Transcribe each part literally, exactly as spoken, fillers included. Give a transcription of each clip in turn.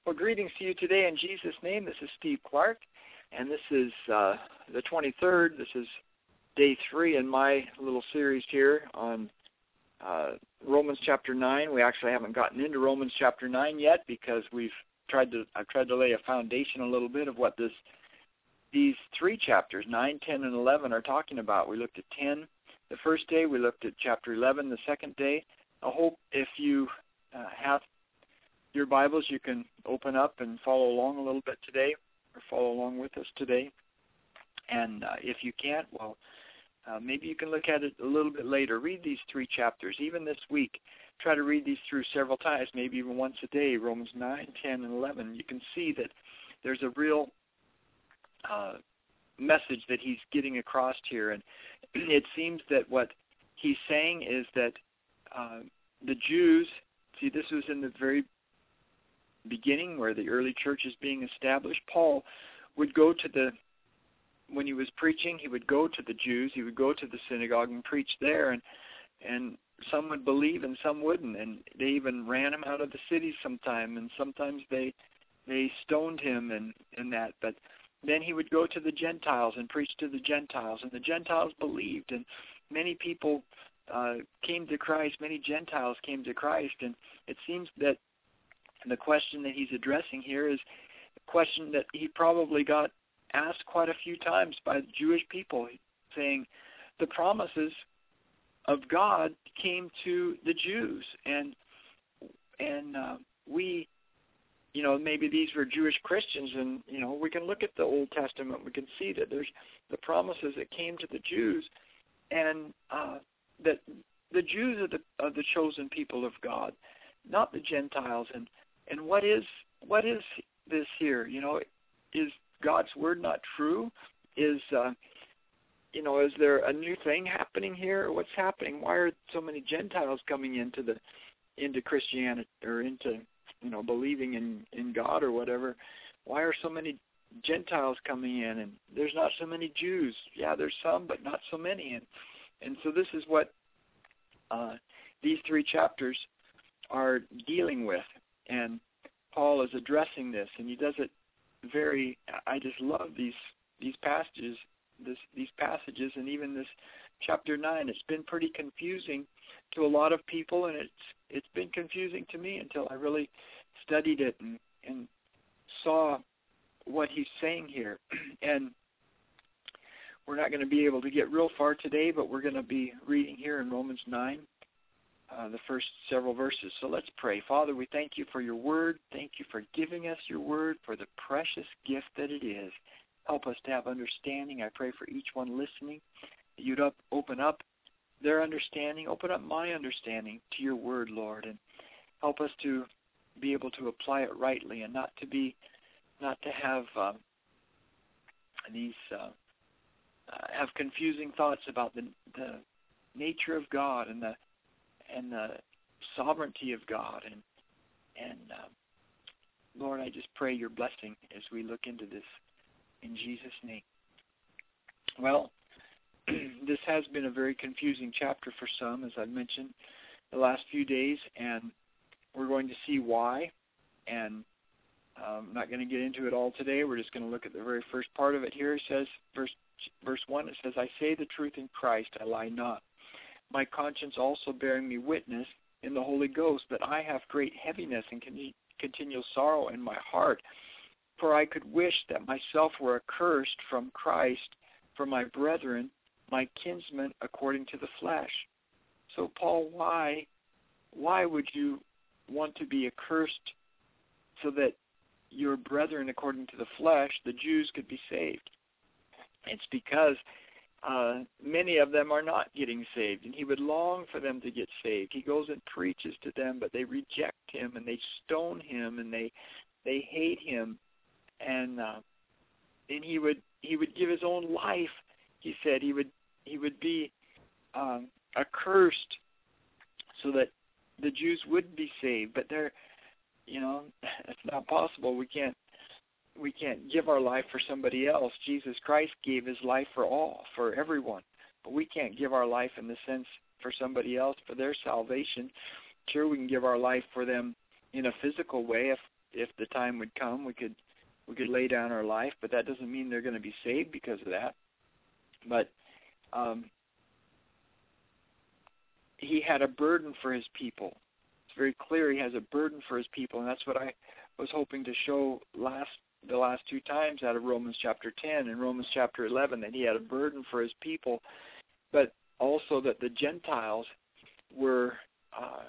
Well, greetings to you today in Jesus' name. This is Steve Clark, and this is uh, the twenty-third. This is day three in my little series here on uh, Romans chapter nine. We actually haven't gotten into Romans chapter nine yet because we've tried to. I've tried to lay a foundation a little bit of what this these three chapters, nine, ten, and eleven, are talking about. We looked at ten the first day. We looked at chapter eleven the second day. I hope if you uh, have your Bibles, you can open up and follow along a little bit today, or follow along with us today. And uh, if you can't, well, uh, maybe you can look at it a little bit later. Read these three chapters, even this week. Try to read these through several times, maybe even once a day, Romans nine, ten, and eleven. You can see that there's a real uh, message that he's getting across here. And it seems that what he's saying is that uh, the Jews, see, this was in the very beginning where the early church is being established. Paul would go to the, when he was preaching, he would go to the Jews, he would go to the synagogue and preach there, and and some would believe and some wouldn't, and they even ran him out of the city sometime, and sometimes they they stoned him and, and that, but then he would go to the Gentiles and preach to the Gentiles, and the Gentiles believed, and many people uh, came to Christ, many Gentiles came to Christ, and it seems that and the question that he's addressing here is a question that he probably got asked quite a few times by the Jewish people, saying the promises of God came to the Jews, and and uh, we, you know, maybe these were Jewish Christians, and you know, we can look at the Old Testament, we can see that there's the promises that came to the Jews, and uh, that the Jews are the are the chosen people of God, not the Gentiles. And And what is what is this here? You know, is God's word not true? Is uh, you know, is there a new thing happening here? What's happening? Why are so many Gentiles coming into the into Christianity or into you know believing in, in God or whatever? Why are so many Gentiles coming in and there's not so many Jews? Yeah, there's some, but not so many. And and so this is what uh, these three chapters are dealing with. And Paul is addressing this, and he does it very, I just love these these passages, this, these passages, and even this chapter nine. It's been pretty confusing to a lot of people, and it's it's been confusing to me until I really studied it and, and saw what he's saying here. And we're not going to be able to get real far today, but we're going to be reading here in Romans nine. Uh, the first several verses. So let's pray. Father, we thank you for your word. Thank you for giving us your word, for the precious gift that it is. Help us to have understanding. I pray for each one listening that you'd up, open up their understanding, open up my understanding to your word, Lord, and help us to be able to apply it rightly and not to be, not to have um, these, uh, uh, have confusing thoughts about the, the nature of God and the and the sovereignty of God. And, and um, Lord, I just pray your blessing as we look into this in Jesus' name. Well, this has been a very confusing chapter for some, as I've mentioned the last few days, and we're going to see why. And I'm not going to get into it all today. We're just going to look at the very first part of it here. It says, verse, verse one, it says, I say the truth in Christ, I lie not. My conscience also bearing me witness in the Holy Ghost that I have great heaviness and con- continual sorrow in my heart. For I could wish that myself were accursed from Christ for my brethren, my kinsmen according to the flesh. So Paul, why, why would you want to be accursed so that your brethren according to the flesh, the Jews, could be saved? It's because Uh, many of them are not getting saved, and he would long for them to get saved. He goes and preaches to them, but they reject him, and they stone him, and they they hate him, and uh, and he would he would give his own life. He said he would he would be um, accursed so that the Jews would be saved, but they're you know it's not possible. We can't. We can't give our life for somebody else. Jesus Christ gave his life for all, for everyone. But we can't give our life in the sense for somebody else for their salvation. Sure, we can give our life for them in a physical way if if the time would come, we could we could lay down our life, but that doesn't mean they're going to be saved because of that. But um, he had a burden for his people. It's very clear he has a burden for his people, and that's what I was hoping to show last the last two times out of Romans chapter ten and Romans chapter eleven, that he had a burden for his people, but also that the Gentiles were uh,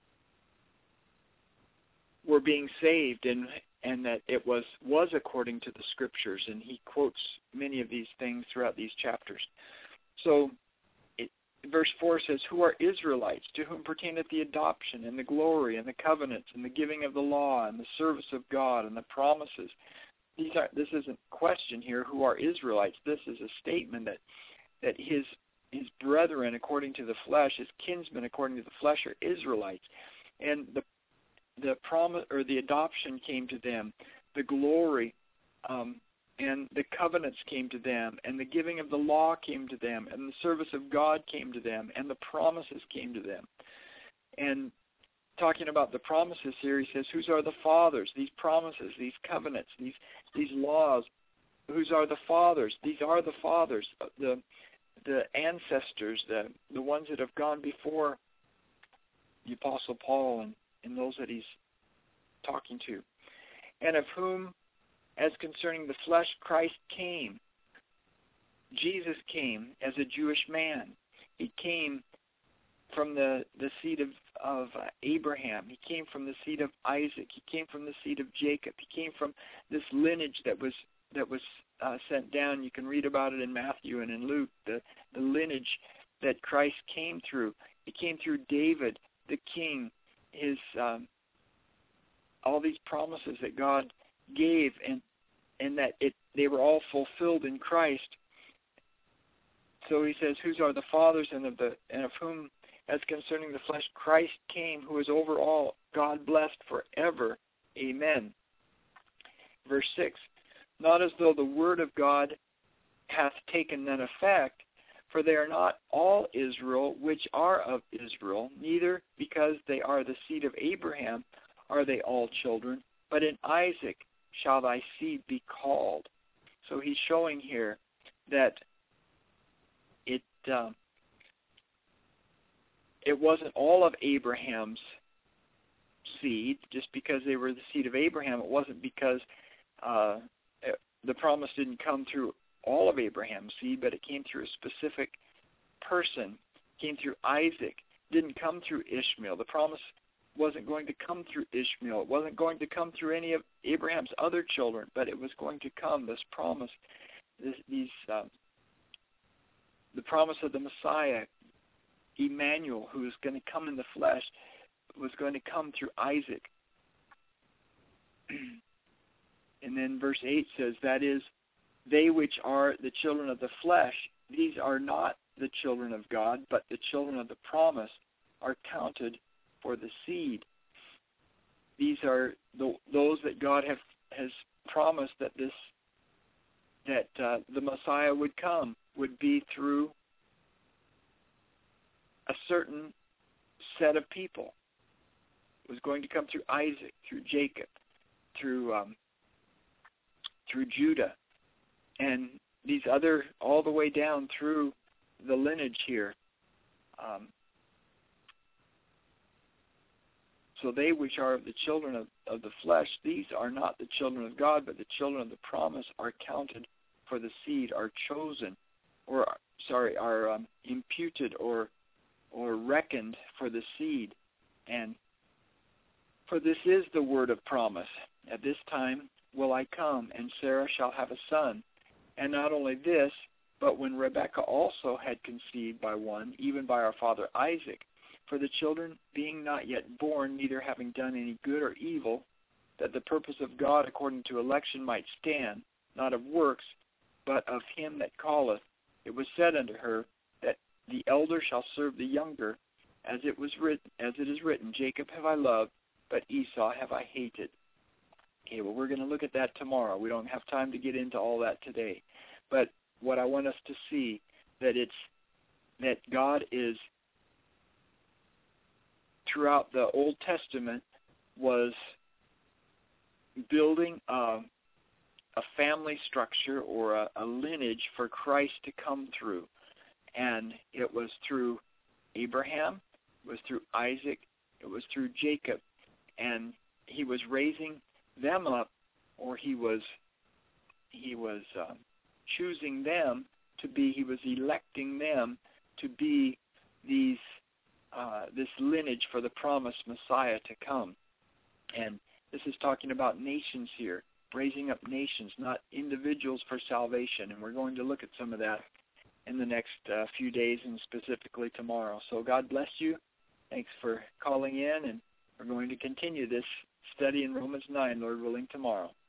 were being saved, and and that it was was according to the Scriptures, and he quotes many of these things throughout these chapters. So it, verse four says, "Who are Israelites, to whom pertaineth the adoption, and the glory, and the covenants, and the giving of the law, and the service of God, and the promises." These are, this isn't a question here, who are Israelites. This is a statement that, that his his brethren according to the flesh, his kinsmen according to the flesh, are Israelites. And the the promise or the adoption came to them, the glory um, and the covenants came to them, and the giving of the law came to them, and the service of God came to them, and the promises came to them. And talking about the promises here, he says, whose are the fathers? These promises, these covenants, these these laws. Whose are the fathers? These are the fathers, the the ancestors, the the ones that have gone before the Apostle Paul and, and those that he's talking to. And of whom, as concerning the flesh, Christ came. Jesus came as a Jewish man. He came from the, the seed of, of uh, Abraham. He came from the seed of Isaac. He came from the seed of Jacob. He came from this lineage that was that was uh, sent down. You can read about it in Matthew and in Luke, the, the lineage that Christ came through. He came through David, the king, his um, all these promises that God gave, and and that it they were all fulfilled in Christ. So he says, whose are the fathers, and of the and of whom, as concerning the flesh, Christ came, who is over all, God blessed forever. Amen. Verse six, not as though the word of God hath taken none effect, for they are not all Israel which are of Israel, neither because they are the seed of Abraham are they all children, but in Isaac shall thy seed be called. So he's showing here that it uh, it wasn't all of Abraham's seed. Just because they were the seed of Abraham, it wasn't because uh, it, the promise didn't come through all of Abraham's seed, but it came through a specific person. It came through Isaac. It didn't come through Ishmael. The promise wasn't going to come through Ishmael. It wasn't going to come through any of Abraham's other children, but it was going to come, this promise, this, these, uh, the promise of the Messiah, Emmanuel, who is going to come in the flesh, was going to come through Isaac. And then verse eight says, that is, they which are the children of the flesh, these are not the children of God, but the children of the promise are counted for the seed. These are the, those that God have, has promised that this that uh, the Messiah would come, would be through a certain set of people. It was going to come through Isaac, through Jacob, through um, through Judah, and these other, all the way down through the lineage here. Um, so they which are the children of, of the flesh, these are not the children of God, but the children of the promise are counted for the seed, are chosen, or sorry, are um, imputed or or reckoned for the seed. And for this is the word of promise. At this time will I come, and Sarah shall have a son. And not only this, but when Rebekah also had conceived by one, even by our father Isaac, for the children being not yet born, neither having done any good or evil, that the purpose of God according to election might stand, not of works, but of him that calleth, it was said unto her, that the elder shall serve the younger, as it was written, as it is written, Jacob have I loved, but Esau have I hated. Okay, well, we're going to look at that tomorrow. We don't have time to get into all that today. But what I want us to see, that it's that God is, throughout the Old Testament, was building a, a family structure or a, a lineage for Christ to come through. And it was through Abraham, it was through Isaac, it was through Jacob. And he was raising them up, or he was he was uh, choosing them to be, he was electing them to be these uh, this lineage for the promised Messiah to come. And this is talking about nations here, raising up nations, not individuals for salvation. And we're going to look at some of that in the next uh, few days and specifically tomorrow. So God bless you. Thanks for calling in, and we're going to continue this study in Romans nine, Lord willing, tomorrow.